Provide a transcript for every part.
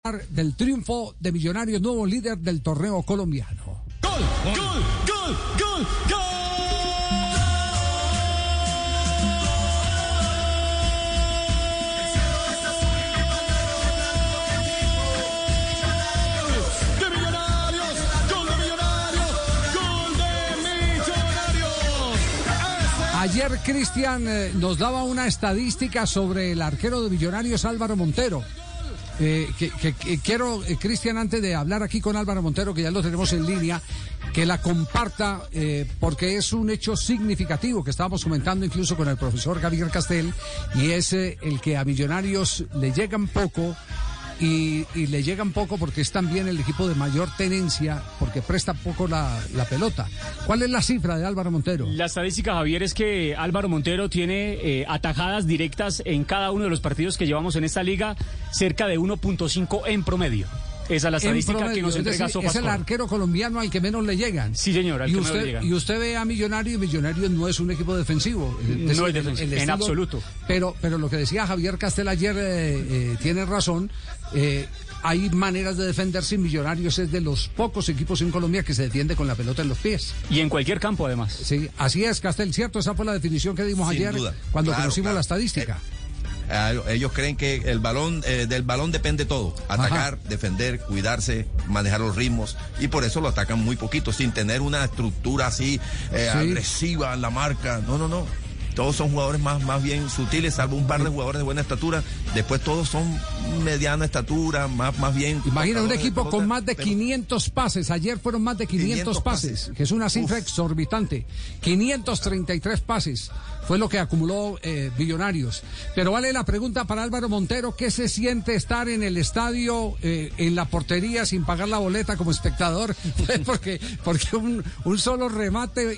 Del triunfo de Millonarios, nuevo líder del torneo colombiano. ¡Gol! ¡Gol! ¡Gol! ¡Gol! ¡Gol! ¡De Millonarios! ¡Gol de Millonarios! ¡Gol de Millonarios! Ayer Cristian nos daba una estadística sobre el arquero de Millonarios, Álvaro Montero. Quiero, Cristian, antes de hablar aquí con Álvaro Montero, que ya lo tenemos en línea, que la comparta, porque es un hecho significativo que estábamos comentando incluso con el profesor Javier Castel, y es el que a Millonarios le llegan poco, y le llegan poco porque es también el equipo de mayor tenencia, porque presta poco la pelota. ¿Cuál es la cifra de Álvaro Montero? La estadística, Javier, es que Álvaro Montero tiene atajadas directas en cada uno de los partidos que llevamos en esta liga, cerca de 1.5 en promedio. Esa es la estadística que nos entrega SofaScore. Es el arquero colombiano al que menos le llegan. Sí, señor, al que menos le llegan. Y usted ve a Millonarios, y Millonarios no es un equipo defensivo. No es defensivo, en absoluto. Pero lo que decía Javier Castel ayer tiene razón. Hay maneras de defenderse, y Millonarios es de los pocos equipos en Colombia que se defiende con la pelota en los pies. Y en cualquier campo, además. Sí, así es, Castel, ¿cierto? Esa fue la definición que dimos ayer cuando conocimos la estadística. Ellos creen que el balón del balón depende todo: atacar, defender, cuidarse, manejar los ritmos, y por eso lo atacan muy poquito, sin tener una estructura así agresiva en la marca. No. Todos son jugadores más bien sutiles, salvo un par de jugadores de buena estatura. Después todos son mediana estatura, más bien. Imagina un equipo con más de 500 pases. Ayer fueron más de 500 pases, que es una cifra exorbitante. 533 pases fue lo que acumuló Millonarios. Pero vale la pregunta para Álvaro Montero: ¿qué se siente estar en el estadio, en la portería, sin pagar la boleta como espectador? porque un solo remate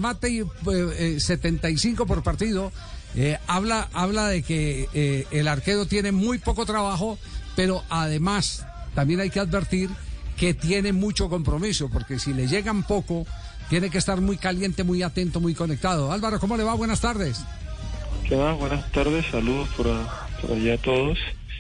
y 75 por partido, habla de que el arquero tiene muy poco trabajo, pero además también hay que advertir que tiene mucho compromiso, porque si le llegan poco, tiene que estar muy caliente, muy atento, muy conectado. Álvaro, ¿cómo le va? Buenas tardes. ¿Qué va? Buenas tardes, saludos por allá a todos.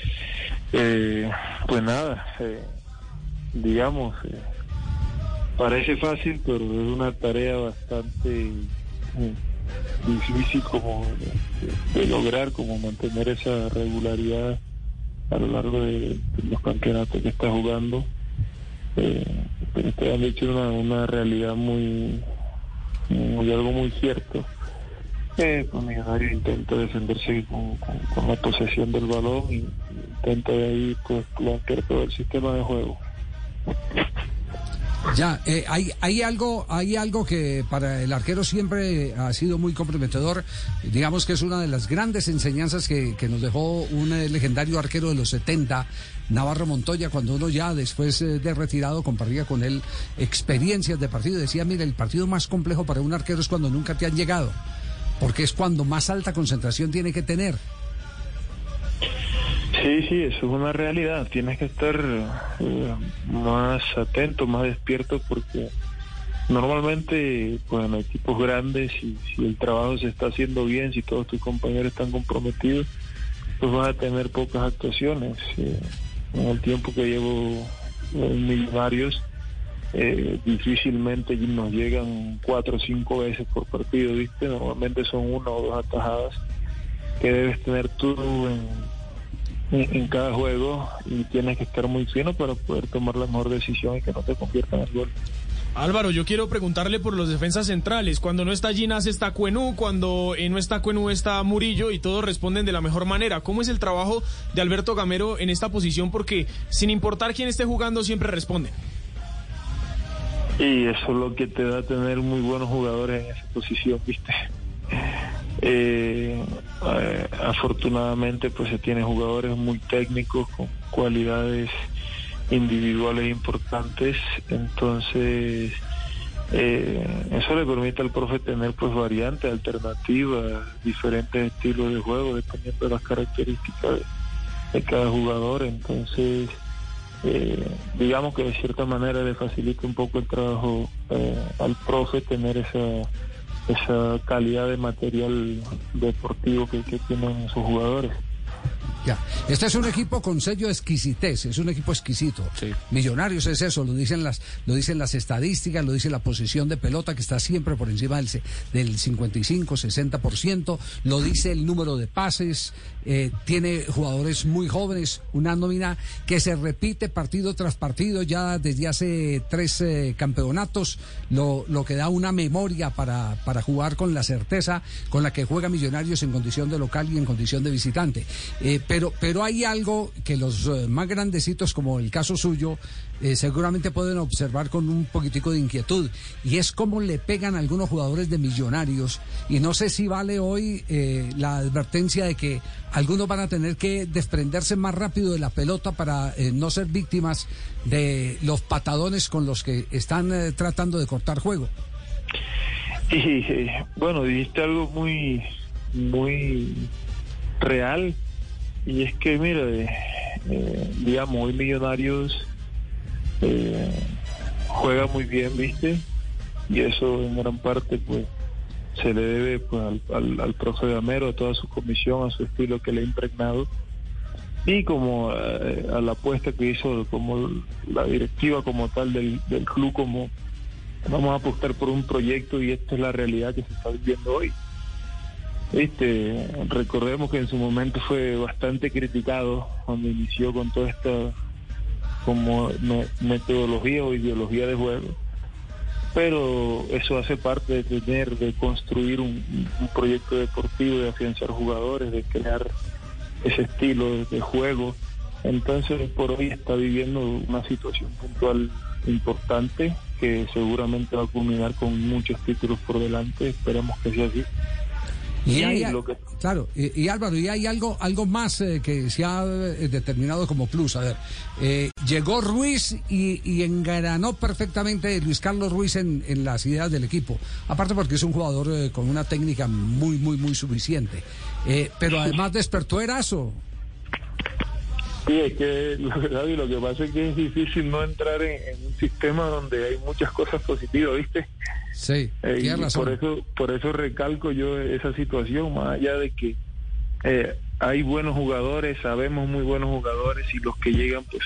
Pues nada, digamos, parece fácil, pero es una tarea bastante difícil como de lograr, como mantener esa regularidad a lo largo de los campeonatos que está jugando. Pero ustedes han dicho una realidad muy algo muy cierto. Pues Millonarios intenta defenderse con la posesión del balón, y intenta de ahí pues plantear todo el sistema de juego. Ya, hay algo que para el arquero siempre ha sido muy comprometedor. Digamos que es una de las grandes enseñanzas que nos dejó un legendario arquero de los 70, Navarro Montoya, cuando uno ya después de retirado compartía con él experiencias de partido. Decía: mira, el partido más complejo para un arquero es cuando nunca te han llegado, porque es cuando más alta concentración tiene que tener. Sí, eso es una realidad. Tienes que estar más atento, más despierto, porque normalmente pues en equipos grandes, si el trabajo se está haciendo bien, si todos tus compañeros están comprometidos, pues vas a tener pocas actuaciones. En el tiempo que llevo en Millonarios, difícilmente nos llegan 4 o 5 veces por partido, ¿viste? Normalmente son 1 o 2 atajadas que debes tener tú en cada juego, y tienes que estar muy fino para poder tomar la mejor decisión y que no te convierta en el gol. Álvaro, yo quiero preguntarle por los defensas centrales. Cuando no está Ginás está Cuenú, cuando no está Cuenú está Murillo, y todos responden de la mejor manera. ¿Cómo es el trabajo de Alberto Gamero en esta posición? Porque sin importar quién esté jugando, siempre responden. Y eso es lo que te da tener muy buenos jugadores en esa posición, ¿viste? Afortunadamente pues se tienen jugadores muy técnicos con cualidades individuales importantes, entonces eso le permite al profe tener pues variantes, alternativas, diferentes estilos de juego dependiendo de las características de cada jugador. Entonces digamos que de cierta manera le facilita un poco el trabajo al profe tener esa calidad de material deportivo que tienen sus jugadores. Ya, este es un equipo con sello de exquisitez, es un equipo exquisito. Sí. Millonarios es eso, lo dicen las estadísticas, lo dice la posesión de pelota que está siempre por encima del 55, 60%, lo dice el número de pases, tiene jugadores muy jóvenes, una nómina que se repite partido tras partido ya desde hace 3 campeonatos, lo que da una memoria para jugar con la certeza con la que juega Millonarios en condición de local y en condición de visitante. Pero hay algo que los más grandecitos, como el caso suyo, seguramente pueden observar con un poquitico de inquietud, y es cómo le pegan a algunos jugadores de Millonarios, y no sé si vale hoy la advertencia de que algunos van a tener que desprenderse más rápido de la pelota para no ser víctimas de los patadones con los que están tratando de cortar juego. Y bueno, dijiste algo muy, muy real. Y es que, mira, digamos, hoy Millonarios juega muy bien, ¿viste? Y eso en gran parte, pues, se le debe pues al profe Gamero, a toda su comisión, a su estilo que le ha impregnado. Y como a la apuesta que hizo como la directiva como tal del club, como vamos a apostar por un proyecto y esta es la realidad que se está viviendo hoy. Recordemos que en su momento fue bastante criticado cuando inició con toda esta como metodología o ideología de juego, pero eso hace parte de construir un proyecto deportivo, de afianzar jugadores, de crear ese estilo de juego. Entonces por hoy está viviendo una situación puntual importante que seguramente va a culminar con muchos títulos por delante, esperemos que sea así. Claro, y Álvaro, y hay algo más que se ha determinado como plus. A ver, llegó Ruiz y engranó perfectamente Luis Carlos Ruiz en las ideas del equipo. Aparte porque es un jugador con una técnica muy, muy, muy suficiente. Pero además despertó Erazo. Sí, es que la verdad y lo que pasa es que es difícil no entrar en un sistema donde hay muchas cosas positivas, ¿viste? Sí, tienes razón. Por eso recalco yo esa situación, más allá de que hay buenos jugadores, sabemos muy buenos jugadores, y los que llegan pues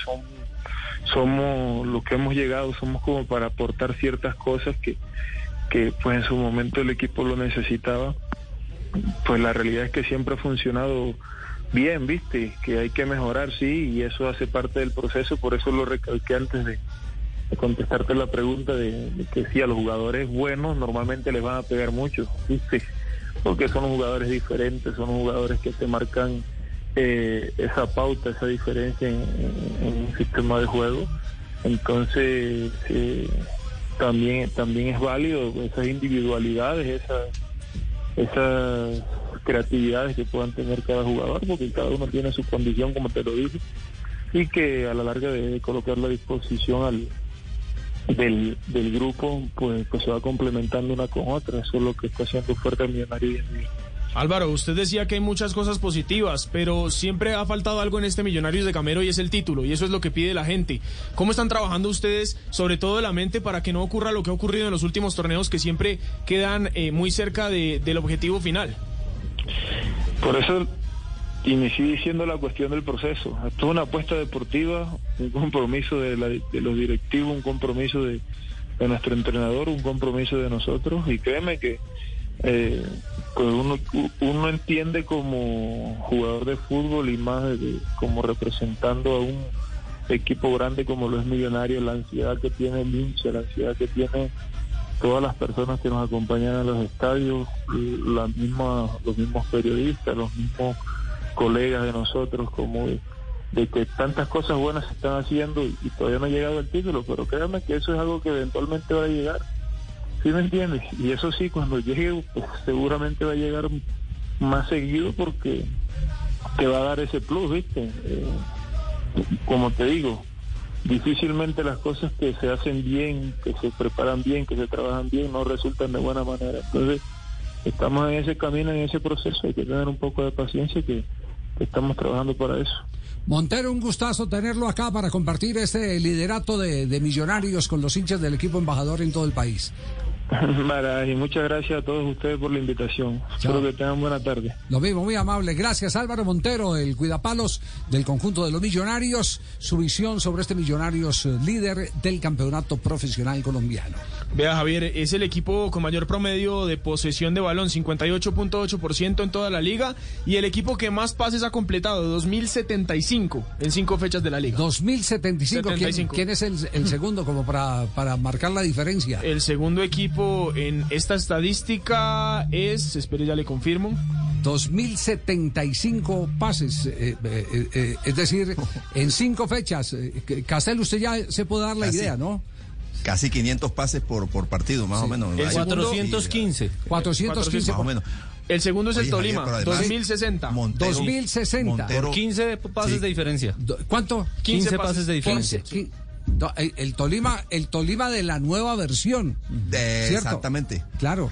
somos los que hemos llegado, somos como para aportar ciertas cosas que pues en su momento el equipo lo necesitaba. Pues la realidad es que siempre ha funcionado bien, ¿viste? Que hay que mejorar, sí, y eso hace parte del proceso, por eso lo recalqué antes de contestarte la pregunta de que sí, a los jugadores buenos normalmente les van a pegar mucho, ¿viste? Porque son jugadores diferentes, son jugadores que te marcan esa pauta, esa diferencia en un sistema de juego. Entonces también es válido esas individualidades, esas creatividades que puedan tener cada jugador, porque cada uno tiene su condición, como te lo dije, y que a la larga de colocarla a disposición del grupo, pues se va complementando una con otra. Eso es lo que está haciendo fuerte el Millonario hoy en día. Álvaro, usted decía que hay muchas cosas positivas, pero siempre ha faltado algo en este Millonarios de Gamero, y es el título, y eso es lo que pide la gente. ¿Cómo están trabajando ustedes, sobre todo de la mente, para que no ocurra lo que ha ocurrido en los últimos torneos, que siempre quedan muy cerca del objetivo final? Por eso inicié diciendo la cuestión del proceso. Esto es una apuesta deportiva, un compromiso de los directivos, un compromiso de nuestro entrenador, un compromiso de nosotros, y créeme que pues uno entiende como jugador de fútbol y más como representando a un equipo grande como lo es Millonarios, la ansiedad que tiene el hincha, la ansiedad que tiene todas las personas que nos acompañan a los estadios, los mismos periodistas, los mismos colegas de nosotros, como de que tantas cosas buenas se están haciendo y todavía no ha llegado el título, pero créanme que eso es algo que eventualmente va a llegar, ¿sí me entiendes? Y eso sí, cuando llegue, pues seguramente va a llegar más seguido, porque te va a dar ese plus, ¿viste? Como te digo, difícilmente las cosas que se hacen bien, que se preparan bien, que se trabajan bien, no resultan de buena manera. Entonces, estamos en ese camino, en ese proceso, hay que tener un poco de paciencia, que estamos trabajando para eso. Montero, un gustazo tenerlo acá para compartir este liderato de Millonarios con los hinchas del equipo embajador en todo el país. Baraja, y muchas gracias a todos ustedes por la invitación. Espero que tengan buena tarde. Lo mismo, muy amable. Gracias, Álvaro Montero, el cuidapalos del conjunto de los Millonarios. Su visión sobre este Millonarios líder del campeonato profesional colombiano. Vea, Javier, es el equipo con mayor promedio de posesión de balón, 58.8% en toda la liga, y el equipo que más pases ha completado, 2075 en 5 fechas de la liga. 2075. ¿Quién es el segundo como para marcar la diferencia? El segundo equipo en esta estadística es, espere, ya le confirmo. 2075 pases, es decir, en 5 fechas. Castel, usted ya se puede dar la idea, ¿no? Casi 500 pases por partido, más o menos. El 415. 415 más o menos. El segundo es el Tolima, Javier, además, 2060. 2060. Por 15 pases de diferencia. ¿Cuánto? 15 pases de diferencia. El Tolima de la nueva versión. Exactamente. Claro.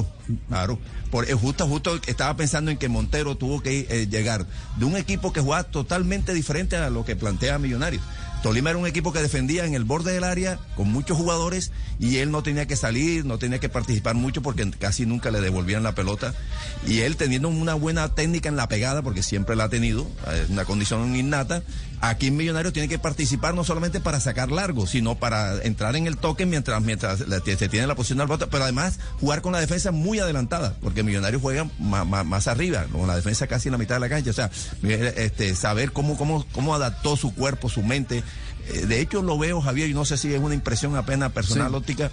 Justo estaba pensando en que Montero tuvo que llegar de un equipo que jugaba totalmente diferente a lo que plantea Millonarios. Tolima era un equipo que defendía en el borde del área con muchos jugadores y él no tenía que salir, no tenía que participar mucho porque casi nunca le devolvían la pelota. Y él teniendo una buena técnica en la pegada, porque siempre la ha tenido, es una condición innata, aquí en Millonarios tiene que participar no solamente para sacar largo, sino para entrar en el toque mientras se tiene la posición del bote, pero además jugar con la defensa muy adelantada, porque Millonarios juega más arriba, con la defensa casi en la mitad de la cancha. O sea, saber cómo adaptó su cuerpo, su mente. De hecho lo veo, Javier, y no sé si es una impresión apenas personal, óptica.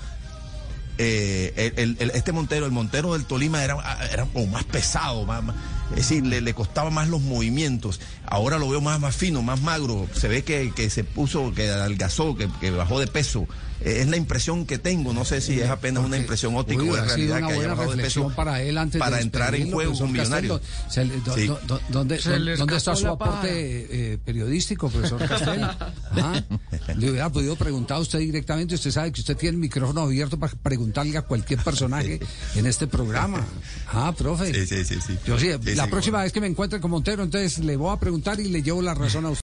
El Montero del Tolima era como más pesado, es decir, le costaba más los movimientos. Ahora lo veo más fino, más magro. Se ve que se puso, que adelgazó, que bajó de peso. Es la impresión que tengo. No sé si es apenas una impresión óptica o es realidad que haya bajado de peso para él antes para de entrar en juego con Millonarios. ¿Dónde está su aporte periodístico, profesor Castel? Le hubiera podido preguntar a usted directamente. Usted sabe que usted tiene el micrófono abierto para preguntarle a cualquier personaje en este programa. Profe. Sí. La próxima vez que me encuentre con Montero, entonces le voy a preguntar y le llevo la razón a usted.